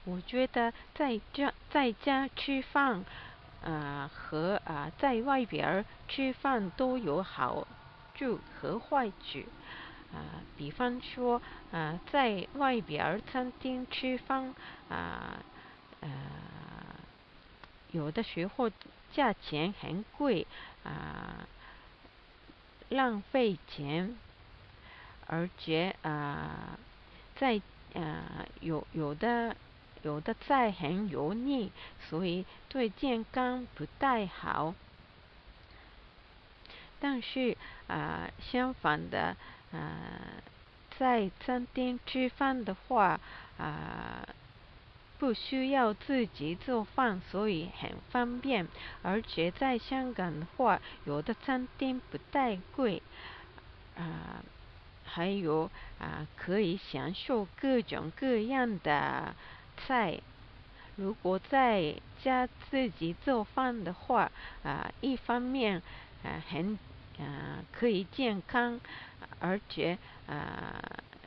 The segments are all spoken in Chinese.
我觉得在家吃饭，和在外边儿吃饭都有好处和坏处。比方说，在外边儿餐厅吃饭，啊、呃，有的时候价钱很贵，啊、浪费钱，而且在有的菜很油腻，所以对健康不太好。但是相反的，在餐厅吃饭的话，啊、不需要自己做饭，所以很方便。而且在香港的话，有的餐厅不太贵，啊、还有可以享受各种各样的菜。如果在家自己做饭的话，一方面很可以健康，而且啊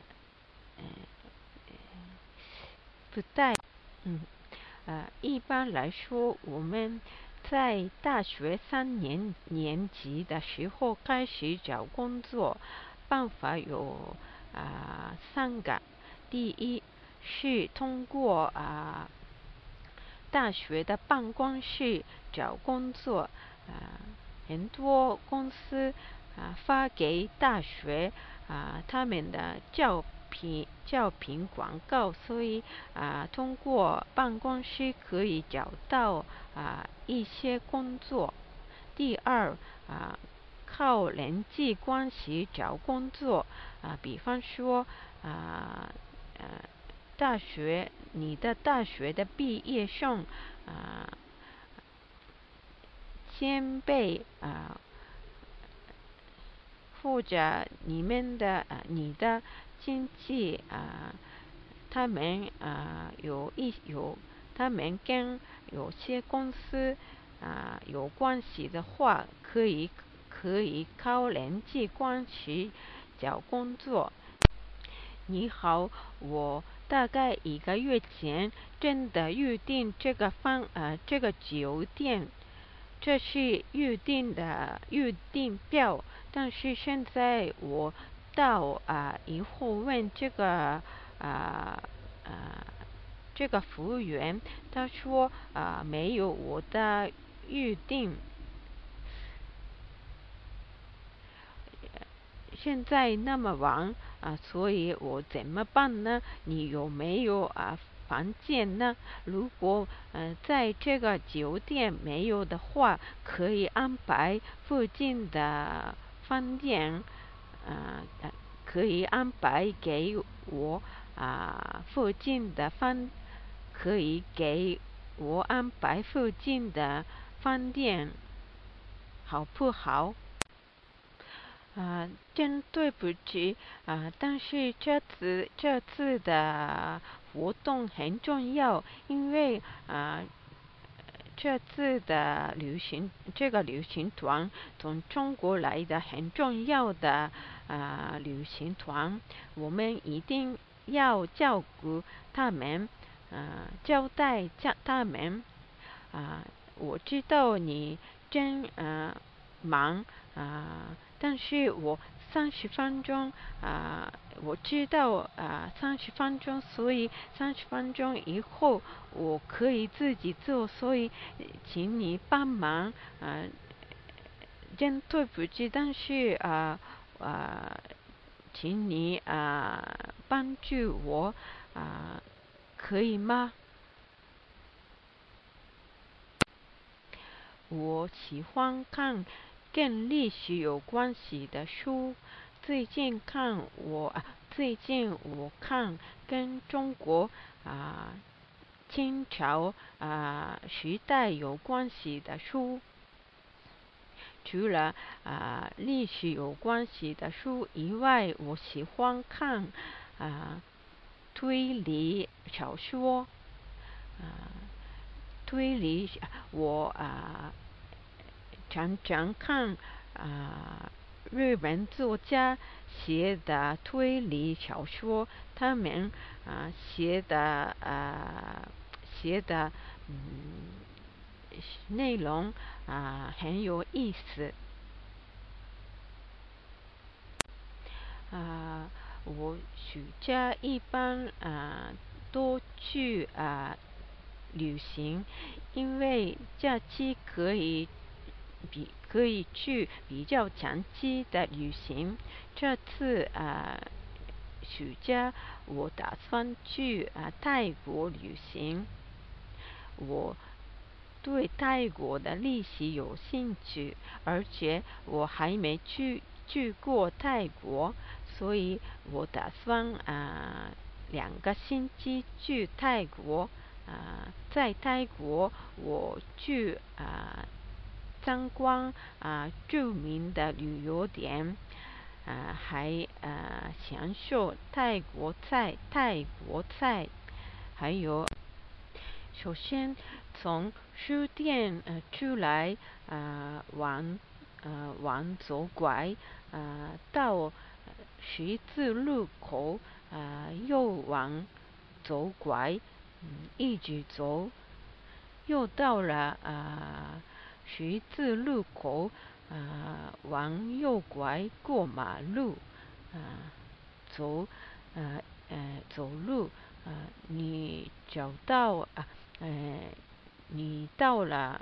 不带一般来说，我们在大学3年级的时候开始找工作，办法有3个。第一是通过大学的办公室找工作，很多公司发给大学他们的招聘广告，所以通过办公室可以找到一些工作。第二靠人际关系找工作，比方说你的大学的毕业生先辈或者你的亲戚他们他们跟有些公司有关系的话，可以靠人际关系找工作。你好，我大概1个月前真的预订这个酒店，这是预订票，但是现在我到以后问啊这个服务员，他说没有我的预订。现在那么晚所以我怎么办呢？你有没有房间呢？如果在这个酒店没有的话，可以安排附近的饭店，可以安排给我附近的可以给我安排附近的饭店，好不好？真对不起但是这次的活动很重要，因为这次的这个旅行团从中国来的很重要的旅行团，我们一定要照顾他们，招待他们。啊、我知道你真忙但是我30分钟我知道30分钟，所以30分钟以后我可以自己做，所以请你帮忙真对不起，但是请你帮助我可以吗？我喜欢看跟历史有关系的书。最近看我最近我看跟中国清朝时代有关系的书。除了历史有关系的书以外，我喜欢看推理小说。推理我常常看日本作家写的推理小说，他们写的写的内容很有意思。我暑假一般多去旅行，因为假期可以去比较长期的旅行。这次暑假我打算去泰国旅行。我对泰国的历史有兴趣，而且我还没去过泰国，所以我打算2个星期去泰国。在泰国我去参观著名的旅游点，还享受泰国菜，还有首先从书店出来，往左拐，到十字路口，又往左拐，一直走，又到了十字路口，往右拐过马路，走走路，你找到你到了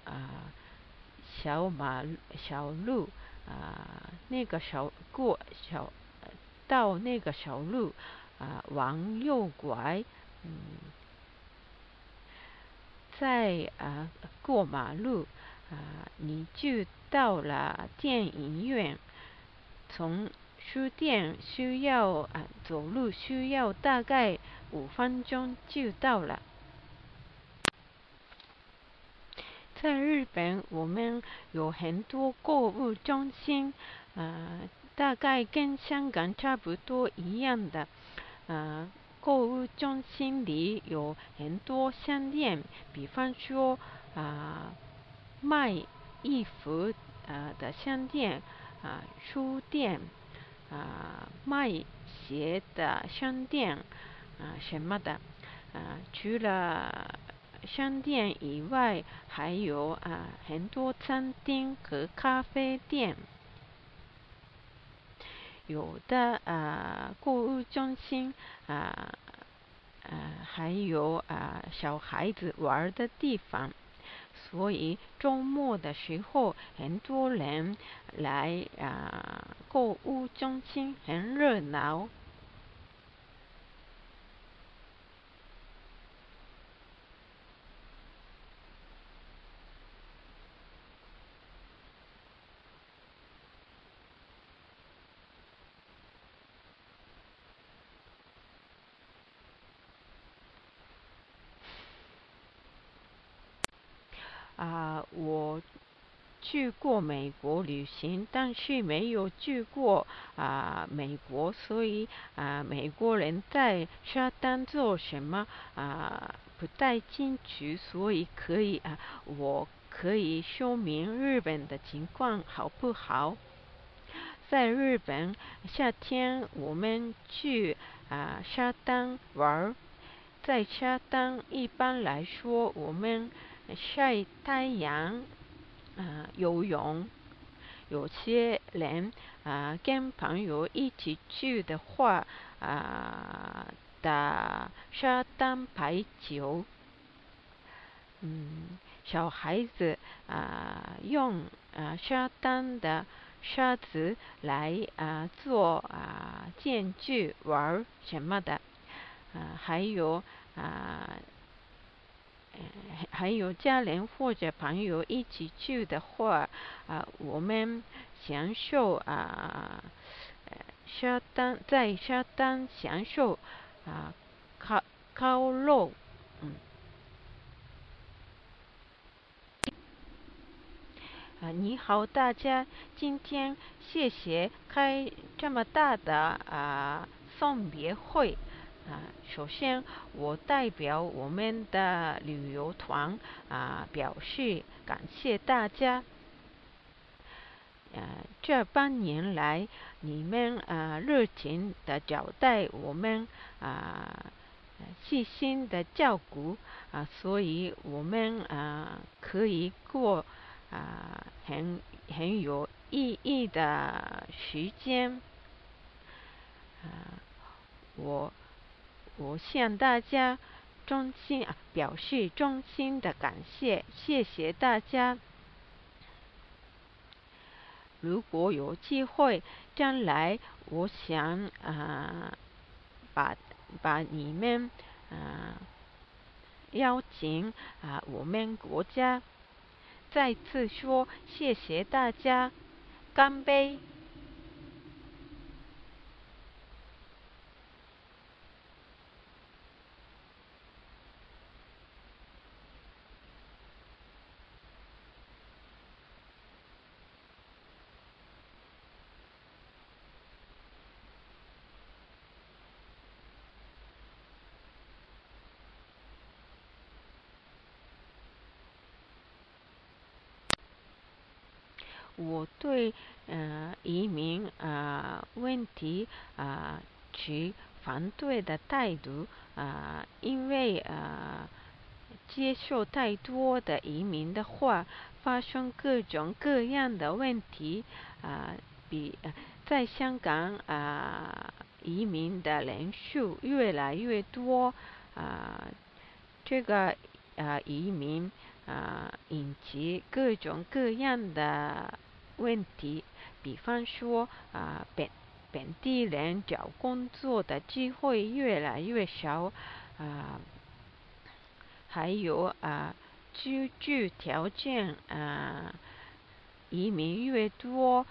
小路，那个到那个小路，往右拐，再过马路，你就到了电影院。从书店走路需要大概5分钟就到了。在日本，我们有很多购物中心，大概跟香港差不多一样的。购物中心里有很多商店，比方说卖衣服的商店，书店，卖鞋的商店，什么的。除了商店以外，还有很多餐厅和咖啡店。有的购物中心还有小孩子玩的地方，所以周末的时候很多人来购物中心，很热闹。我去过美国旅行，但是没有去过美国，所以美国人在沙滩做什么不太清楚，所以我可以说明日本的情况好不好？在日本，夏天我们去沙滩玩。在沙滩一般来说，我们晒太阳，游泳。有些人跟朋友一起去的话，打沙滩排球。小孩子用沙滩的沙子来做建具玩什么的。还有还有家人或者朋友一起去的话，我们享受在沙滩享受烤肉。你好，大家，今天谢谢开这么大的送别会。首先，我代表我们的旅游团表示感谢大家。这半年来，你们热情的招待我们， 细心的照顾所以我们可以过很有意义的时间。我我向大家表示衷心的感谢，谢谢大家。如果有机会，将来我想把你们邀请我们国家。再次说谢谢大家，干杯！我对移民问题持反对的态度因为接受太多的移民的话，发生各种各样的问题比在香港移民的人数越来越多这个移民引起各种各样的问题，比方说本地人找工作的机会越来越少还有居住条件移民越多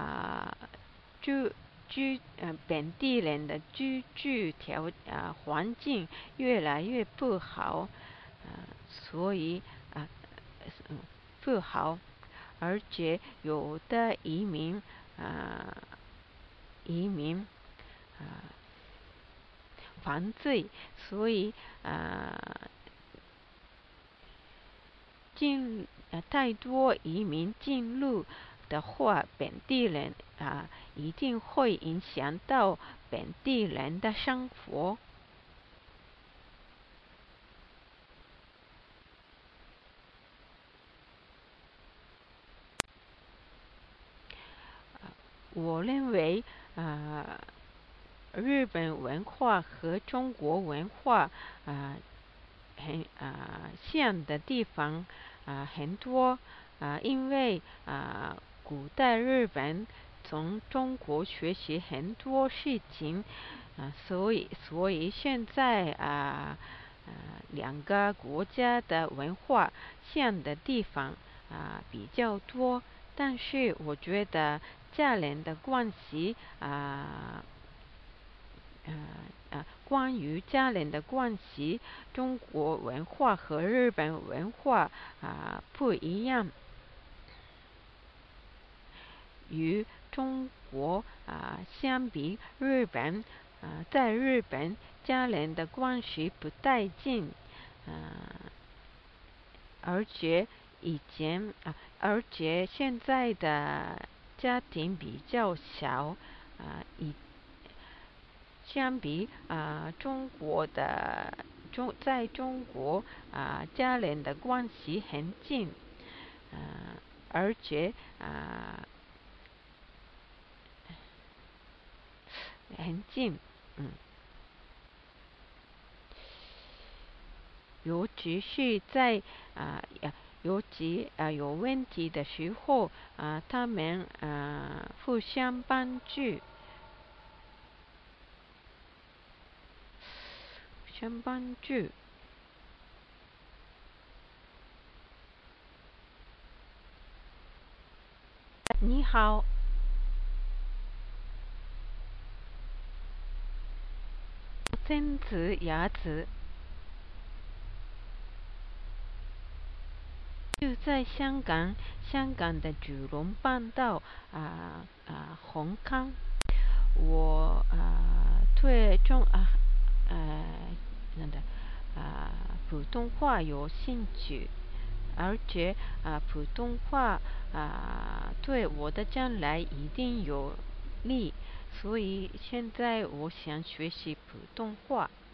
本地人的居住环境越来越不好所以不好，而且有的移民犯罪，所以太多移民进入的话，本地人一定会影响到本地人的生活。我认为日本文化和中国文化很像的地方很多因为古代日本从中国学习很多事情所以现在两个国家的文化像的地方比较多，但是我觉得家人的关系关于家人的关系，中国文化和日本文化不一样。与中国相比，在日本家人的关系不太近，而且现在的家庭比较小相比中国在中国家人的关系很近而且很近尤其是在有问题的时候他们互相帮助你好贞子牙子就在香港的九龙半岛红磡我对普通话有兴趣，而且普通话对我的将来一定有利，所以现在我想学习普通话。